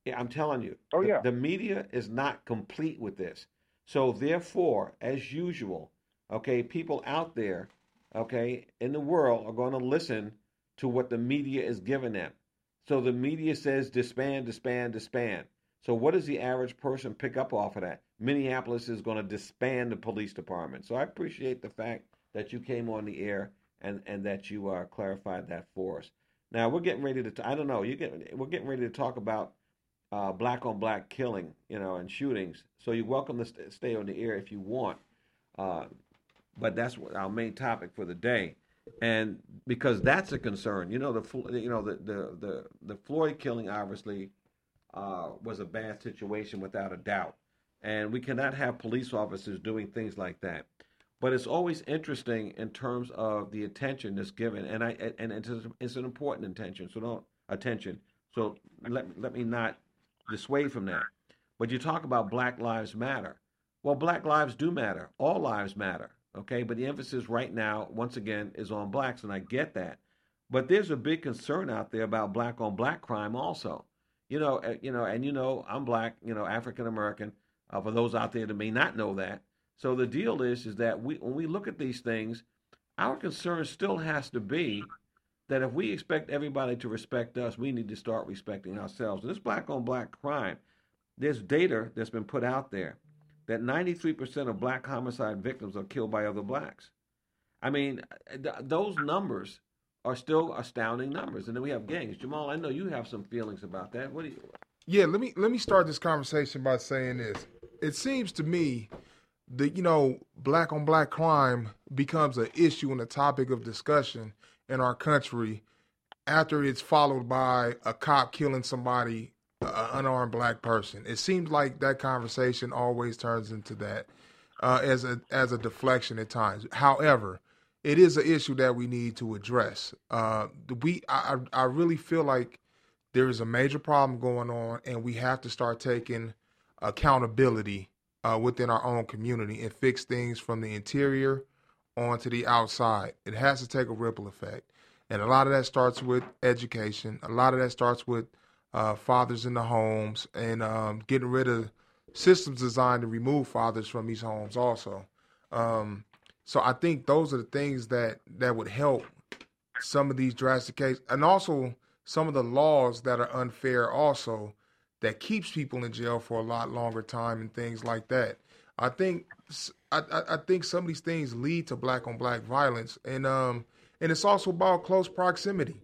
Yeah, I'm telling you. Oh, the, yeah. the media is not complete with this. So therefore, as usual, okay, people out there, okay, in the world are going to listen to what the media is giving them. So the media says disband, disband, disband. So what does the average person pick up off of that? Minneapolis is going to disband the police department. So I appreciate the fact that you came on the air and, and that you uh, clarified that for us. Now we're getting ready to. T- I don't know. You get. We're getting ready to talk about uh, black on black killing, you know, and shootings. So you're welcome to st- stay on the air if you want. Uh, but that's what our main topic for the day, and because that's a concern. You know, the you know the the the, the Floyd killing obviously uh, was a bad situation without a doubt, and we cannot have police officers doing things like that. But it's always interesting in terms of the attention that's given, and I and it's, it's an important attention. So don't attention. So let let me not dissuade from that. But you talk about Black Lives Matter. Well, Black lives do matter. All lives matter. Okay, but the emphasis right now, once again, is on blacks, and I get that. But there's a big concern out there about black on black crime also. You know, uh, you know, and you know, I'm black. You know, African American. Uh, for those out there that may not know that. So the deal is, is that we, when we look at these things, our concern still has to be that if we expect everybody to respect us, we need to start respecting ourselves. And this black on black crime, there's data that's been put out there that ninety-three percent of black homicide victims are killed by other blacks. I mean, th- those numbers are still astounding numbers. And then we have gangs. Jamal, I know you have some feelings about that. What do you? Yeah, let me let me start this conversation by saying this. It seems to me that, you know, black on black crime becomes an issue and a topic of discussion in our country after it's followed by a cop killing somebody, an unarmed black person. It seems like that conversation always turns into that uh, as a as a deflection at times. However, it is an issue that we need to address. Uh, we I, I really feel like there is a major problem going on, and we have to start taking accountability Uh, within our own community and fix things from the interior onto the outside. It has to take a ripple effect. And a lot of that starts with education. A lot of that starts with uh, fathers in the homes and um, getting rid of systems designed to remove fathers from these homes also. Um, so I think those are the things that, that would help some of these drastic cases. And also some of the laws that are unfair also, that keeps people in jail for a lot longer time and things like that. I think I, I think some of these things lead to black on black violence, and um and it's also about close proximity.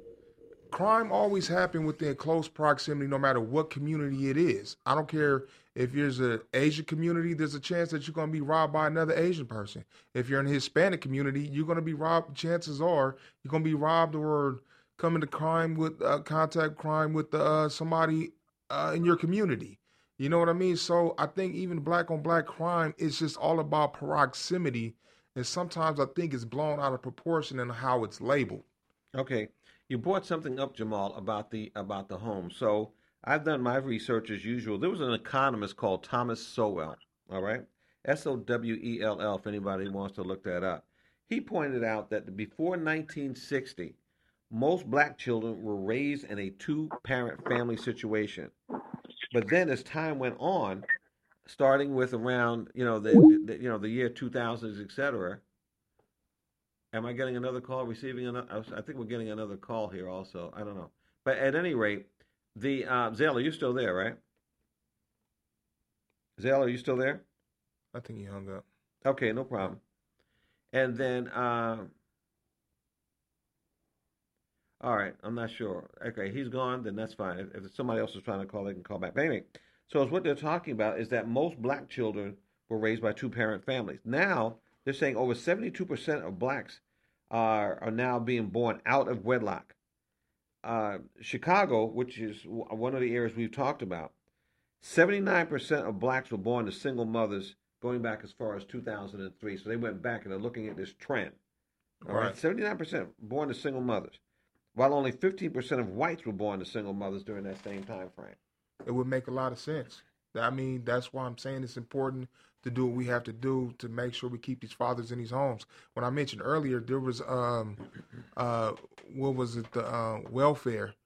Crime always happens within close proximity, no matter what community it is. I don't care if there's an Asian community, there's a chance that you're going to be robbed by another Asian person. If you're in the Hispanic community, you're going to be robbed. Chances are you're going to be robbed or come into crime with uh, contact crime with uh, somebody Uh, in your community. You know what I mean? So I think even black on black crime is just all about proximity. And sometimes I think it's blown out of proportion in how it's labeled. Okay. You brought something up, Jamal, about the about the home. So I've done my research as usual. There was an economist called Thomas Sowell, all right? S O W E L L, if anybody wants to look that up. He pointed out that before nineteen sixty, most black children were raised in a two-parent family situation. But then, as time went on, starting with around you know the, the you know the year two thousands, et cetera. Am I getting another call? Receiving another? I think we're getting another call here also. I don't know. But at any rate, the uh, Zale, are you still there? Right? Zale, are you still there? I think he hung up. Okay, no problem. And then. Uh, All right, I'm not sure. Okay, he's gone, then that's fine. If, if somebody else is trying to call, they can call back. But anyway, so what they're talking about is that most black children were raised by two-parent families. Now, they're saying over seventy-two percent of blacks are, are now being born out of wedlock. Uh, Chicago, which is one of the areas we've talked about, seventy-nine percent of blacks were born to single mothers going back as far as two thousand three. So they went back and they're looking at this trend. All right, right. seventy-nine percent born to single mothers, while only fifteen percent of whites were born to single mothers during that same time frame. It would make a lot of sense. I mean, that's why I'm saying it's important to do what we have to do to make sure we keep these fathers in these homes. When I mentioned earlier, there was, um, uh, what was it, the uh, welfare.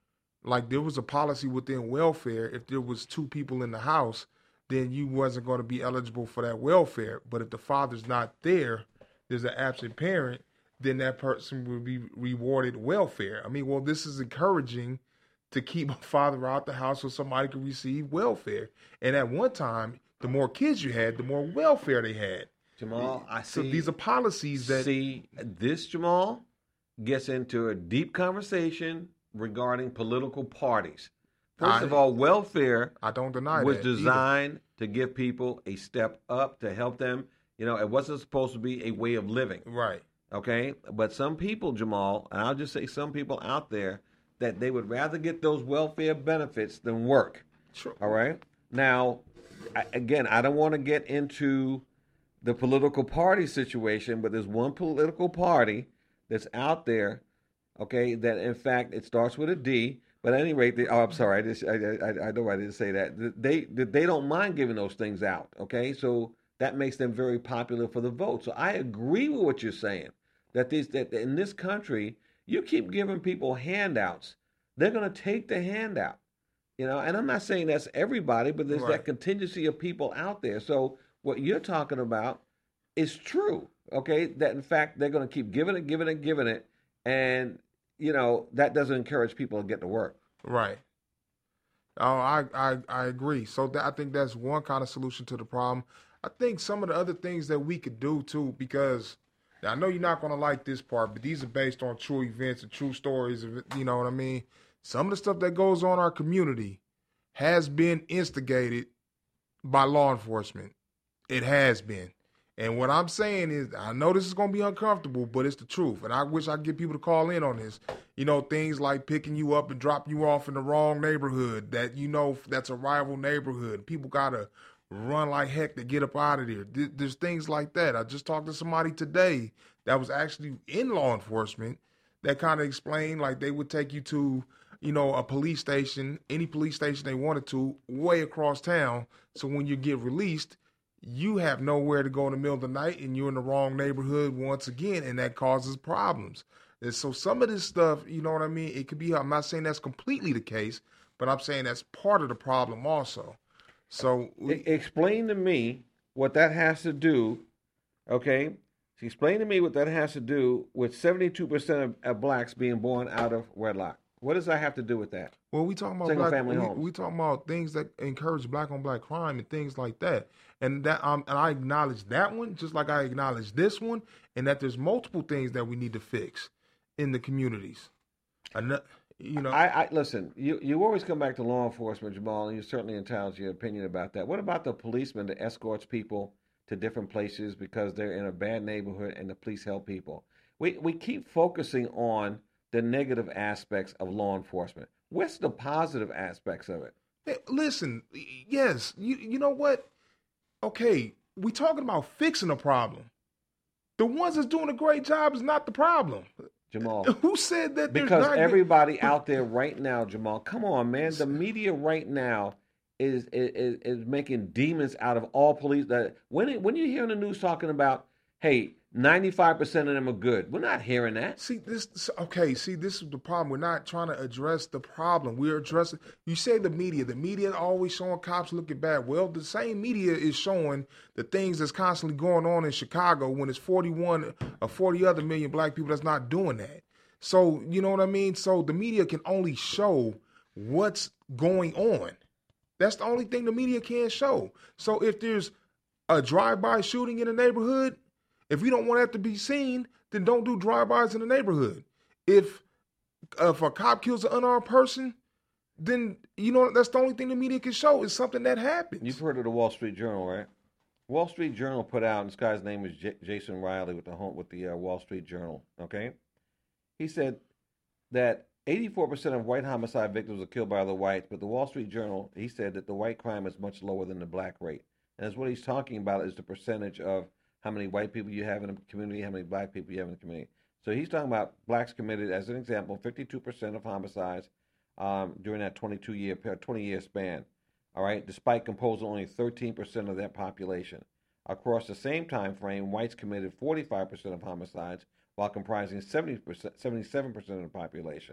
like there was a policy within welfare. If there was two people in the house, then you wasn't going to be eligible for that welfare. But if the father's not there, there's an absent parent, then that person will be rewarded welfare. I mean, well, this is encouraging to keep a father out the house so somebody can receive welfare. And at one time, the more kids you had, the more welfare they had. Jamal, I So see. these are policies that See, this, Jamal, gets into a deep conversation regarding political parties. First I- of all, welfare I don't deny was that either. designed to give people a step up, to help them. You know, it wasn't supposed to be a way of living. Right. Okay? But some people, Jamal, and I'll just say some people out there, that they would rather get those welfare benefits than work. Sure. All right? Now, I, again, I don't want to get into the political party situation, but there's one political party that's out there, okay, that in fact, it starts with a D. But at any rate, they, oh, I'm sorry, I, just, I, I, I know I didn't say that. They, they don't mind giving those things out, okay? So that makes them very popular for the vote. So I agree with what you're saying, that, these, that in this country, you keep giving people handouts, they're going to take the handout. You know, and I'm not saying that's everybody, but there's Right. that contingency of people out there. So what you're talking about is true, okay? That in fact, they're going to keep giving it, giving it, giving it. And, you know, that doesn't encourage people to get to work. Right. Oh, I, I, I agree. So that, I think that's one kind of solution to the problem. I think some of the other things that we could do too, because now, I know you're not going to like this part, but these are based on true events and true stories. Of, you know what I mean? Some of the stuff that goes on in our community has been instigated by law enforcement. It has been. And what I'm saying is, I know this is going to be uncomfortable, but it's the truth. And I wish I could get people to call in on this. You know, things like picking you up and dropping you off in the wrong neighborhood that, you know, that's a rival neighborhood. People got to run like heck to get up out of there. There's things like that. I just talked to somebody today that was actually in law enforcement that kind of explained, like, they would take you to, you know, a police station, any police station they wanted to, way across town. So when you get released, you have nowhere to go in the middle of the night and you're in the wrong neighborhood once again, and that causes problems. And so some of this stuff, you know what I mean? It could be, I'm not saying that's completely the case, but I'm saying that's part of the problem also. So we, E- Explain to me what that has to do, okay? Explain to me what that has to do with seventy-two percent of, of blacks being born out of wedlock. What does that have to do with that? well, we talking about Single black, family we, homes. we talking about things that encourage black on black crime and things like that. And that um, and I acknowledge that one, just like I acknowledge this one, and that there's multiple things that we need to fix in the communities. And you know, I, I listen. You you always come back to law enforcement, Jamal, and you're certainly entitled to your opinion about that. What about the policeman that escorts people to different places because they're in a bad neighborhood and the police help people? We we keep focusing on the negative aspects of law enforcement. What's the positive aspects of it? Hey, listen, yes, you you know what? Okay, we talking about fixing a problem. The ones that's doing a great job is not the problem. Jamal. Who said that? there's Because not everybody out there right now, Jamal, come on, man. The media right now is is, is making demons out of all police. That when it, when you hear in the news talking about, hey, ninety-five percent of them are good, we're not hearing that. See this? Okay, see this is the problem. We're not trying to address the problem. We're addressing. You say the media. The media always showing cops looking bad. Well, the same media is showing the things that's constantly going on in Chicago when it's forty-one or forty other million black people that's not doing that. So you know what I mean. So the media can only show what's going on. That's the only thing the media can show. So if there's a drive-by shooting in a neighborhood, if we don't want that to be seen, then don't do drive-bys in the neighborhood. If uh, if a cop kills an unarmed person, then you know that's the only thing the media can show is something that happens. You've heard of the Wall Street Journal, right? Wall Street Journal put out, and this guy's name is J- Jason Riley with the home, with the uh, Wall Street Journal. Okay, he said that eighty-four percent of white homicide victims are killed by other whites, but the Wall Street Journal, he said that the white crime is much lower than the black rate. And that's what he's talking about is the percentage of how many white people you have in a community, how many black people you have in the community. So he's talking about blacks committed, as an example, fifty-two percent of homicides um, during that twenty-two year, twenty year span. All right, despite composing only thirteen percent of that population. Across the same time frame, whites committed forty-five percent of homicides, while comprising seventy percent, seventy-seven percent of the population.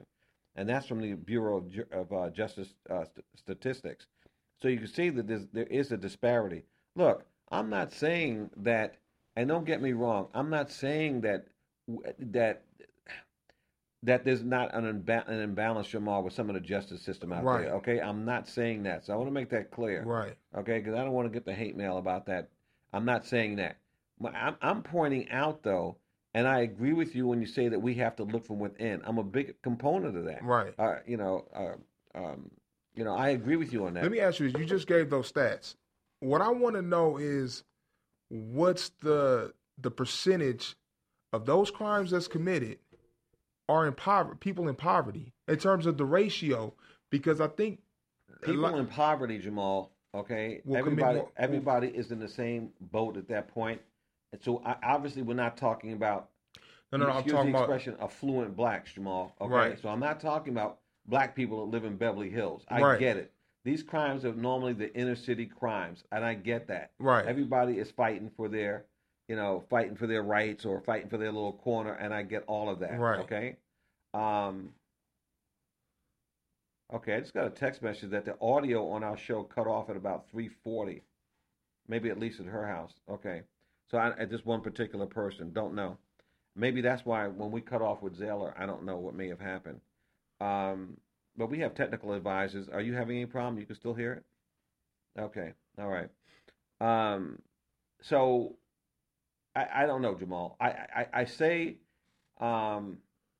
and that's from the Bureau of, Ju- of uh, Justice uh, st- Statistics. So you can see that there's, there is a disparity. Look, I'm not saying that, and don't get me wrong, I'm not saying that that that there's not an, imba- an imbalance, Jamal, with some of the justice system out Right. there. Okay, I'm not saying that, so I want to make that clear. Right. Okay, because I don't want to get the hate mail about that. I'm not saying that. My- I'm, I'm pointing out though, and I agree with you when you say that we have to look from within. I'm a big component of that. Right. Uh, you know, uh, um, you know, I agree with you on that. Let me ask you: you just gave those stats. What I want to know is what's the the percentage of those crimes that's committed are in poverty, people in poverty, in terms of the ratio, because I think People lot, in poverty, Jamal. Okay, will everybody, commit more, everybody is in the same boat at that point. And so, I, obviously, we're not talking about. No, no, no I'm excuse talking the about expression affluent blacks, Jamal. Okay, Right. so I'm not talking about black people that live in Beverly Hills. I Right. get it. These crimes are normally the inner city crimes, and I get that. Right. Everybody is fighting for their, you know, fighting for their rights or fighting for their little corner, and I get all of that. Right. Okay. Um. Okay, I just got a text message that the audio on our show cut off at about three forty, maybe at least at her house. Okay, so I, at this one particular person, don't know. Maybe that's why when we cut off with Zeller, I don't know what may have happened. Um, but we have technical advisors. Are you having any problem? You can still hear it? Okay, all right. Um, so I, I don't know, Jamal. I, I, I say um,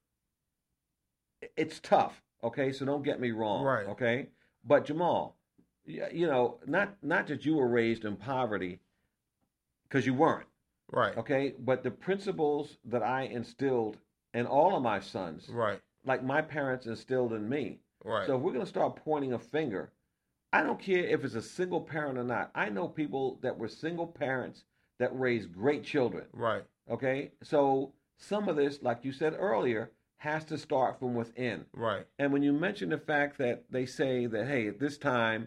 it's tough. Okay, so don't get me wrong. Right. Okay, but Jamal, y- you know, not not that you were raised in poverty, because you weren't. right, Okay, but the principles that I instilled in all of my sons, right, like my parents instilled in me. right, So if we're gonna start pointing a finger, I don't care if it's a single parent or not. I know people that were single parents that raised great children. right, Okay, so some of this, like you said earlier, has to start from within. right, And when you mention the fact that they say that, hey, at this time,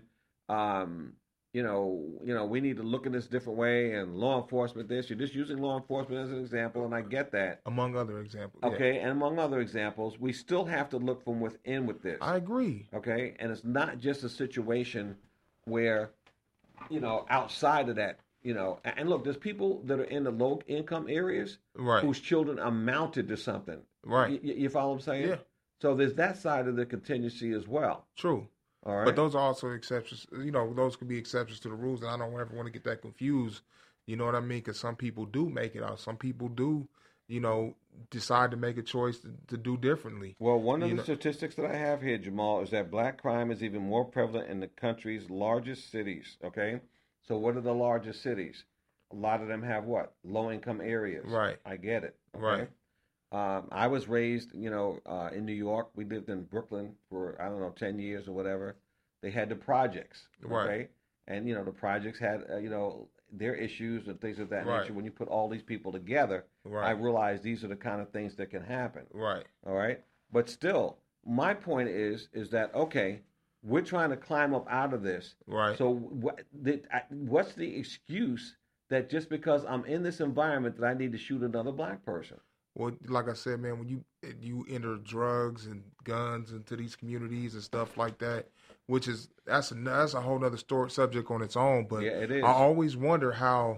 um, you know, you know, we need to look in this different way, and law enforcement this, you're just using law enforcement as an example, and I get that. among other examples. yeah. Okay, and among other examples, we still have to look from within with this. I agree. Okay, and it's not just a situation where, you know, outside of that, you know, a- and look, there's people that are in the low income areas Right, whose children are mounted to something. right, You, you follow what I'm saying? Yeah. So there's that side of the contingency as well. true. All right. But those are also exceptions. You know, those could be exceptions to the rules, and I don't ever want to get that confused. You know what I mean? Because some people do make it out. Some people do, you know, decide to make a choice to, to do differently. Well, one of You the know- statistics that I have here, Jamal, is that black crime is even more prevalent in the country's largest cities. Okay, so what are the largest cities? A lot of them have what? Low income areas. Right. I get it. Okay? Right. Um, I was raised, you know, uh, in New York. We lived in Brooklyn for I don't know ten years or whatever. They had the projects. Okay? Right. And you know the projects had uh, you know their issues and things of that Right. nature. When you put all these people together, I Right, realized these are the kind of things that can happen. right, All right. But still, my point is, is that, okay, we're trying to climb up out of this. right. So what, the, I, what's the excuse that just because I'm in this environment that I need to shoot another black person? Well, like I said, man, when you you enter drugs and guns into these communities and stuff like that, which is that's a that's a whole other story subject on its own. But Yeah, it is. I always wonder how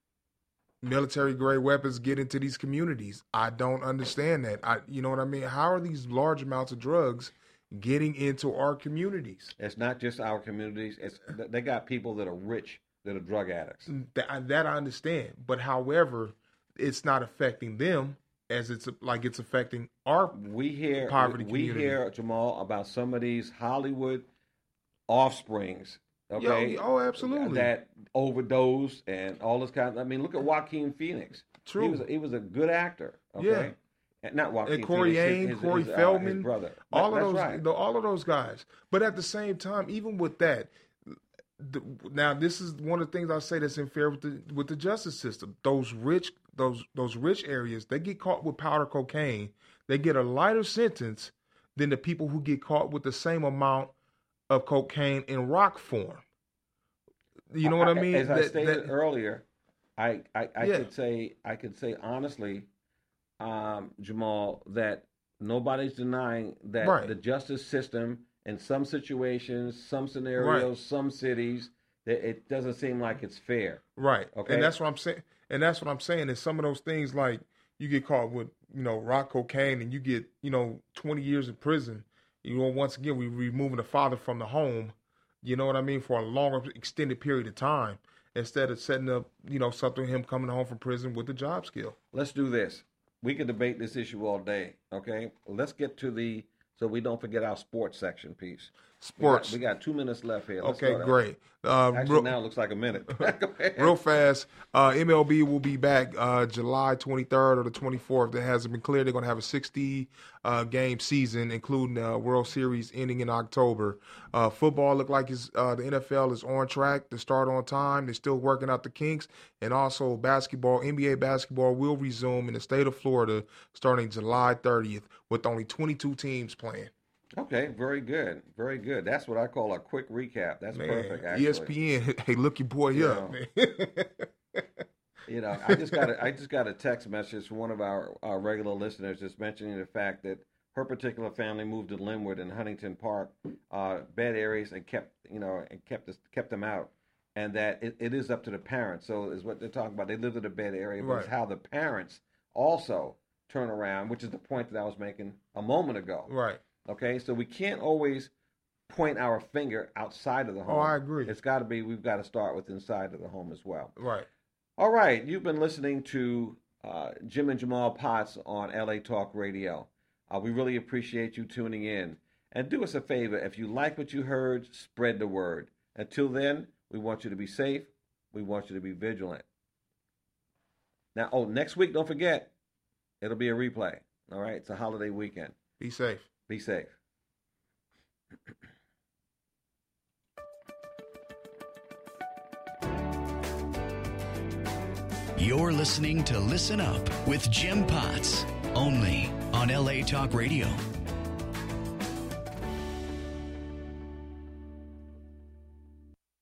military grade weapons get into these communities. I don't understand that. I you know what I mean? How are these large amounts of drugs getting into our communities? It's not just our communities. It's they got people that are rich that are drug addicts. That, that I understand. But however, it's not affecting them as it's like it's affecting our We hear poverty we community. hear Jamal about some of these Hollywood offsprings. Okay. Yo, oh, absolutely. That overdose and all this kind of. I mean, look at Joaquin Phoenix. True. He was a, he was a good actor. Okay. Yeah. And not Joaquin And Corey Phoenix. Haim, his, Corey his, uh, Feldman, his brother. all That- of that's those, right. the, all of those guys. But at the same time, even with that, the, now this is one of the things I say that's unfair with the with the justice system. Those rich, those those rich areas, they get caught with powder cocaine, they get a lighter sentence than the people who get caught with the same amount of cocaine in rock form. You know what I mean? As I That- stated that- earlier, I I, I Yeah. could say I could say honestly, um, Jamal, that nobody's denying that Right. the justice system in some situations, some scenarios, Right. some cities, that it doesn't seem like it's fair. Right. Okay. And that's what I'm saying. And that's what I'm saying is some of those things, like you get caught with, you know, rock cocaine and you get, you know, twenty years in prison. You know, once again, we're removing the father from the home, you know what I mean, for a longer extended period of time instead of setting up, you know, something him coming home from prison with a job skill. Let's do this. We could debate this issue all day, okay? Let's get to the, so we don't forget our sports section piece. Sports. We got, we got two minutes left here. Let's Okay, start out. great. Uh, Actually, real, now it looks like a minute. Go ahead. real fast, uh, M L B will be back uh, July twenty-third or the twenty-fourth. That hasn't been clear. They're going to have a sixty uh, game season, including the World Series ending in October. Uh, football look like it's, uh, the N F L is on track to start on time. They're still working out the kinks. And also basketball, N B A basketball will resume in the state of Florida starting July thirtieth with only twenty-two teams playing. Okay, very good. Very good. That's what I call a quick recap. That's Man, perfect, actually. E S P N, hey, look your boy You up, know. man. You know, I just got a, I just got a text message from one of our, our regular listeners just mentioning the fact that her particular family moved to Linwood and Huntington Park, uh, bad areas, and kept you know and kept us, kept them out, and that it, it is up to the parents. So is what they're talking about. They live in a bad area, but it's Right. how the parents also turn around, which is the point that I was making a moment ago. Right. Okay, so we can't always point our finger outside of the home. Oh, I agree. It's got to be, we've got to start with inside of the home as well. Right. All right, you've been listening to uh, Jim and Jamal Potts on L A Talk Radio. Uh, we really appreciate you tuning in. And do us a favor, if you like what you heard, spread the word. Until then, we want you to be safe. We want you to be vigilant. Now, oh, next week, don't forget, it'll be a replay. All right, it's a holiday weekend. Be safe. Be safe. You're listening to Listen Up with Jim Potts, only on L A Talk Radio.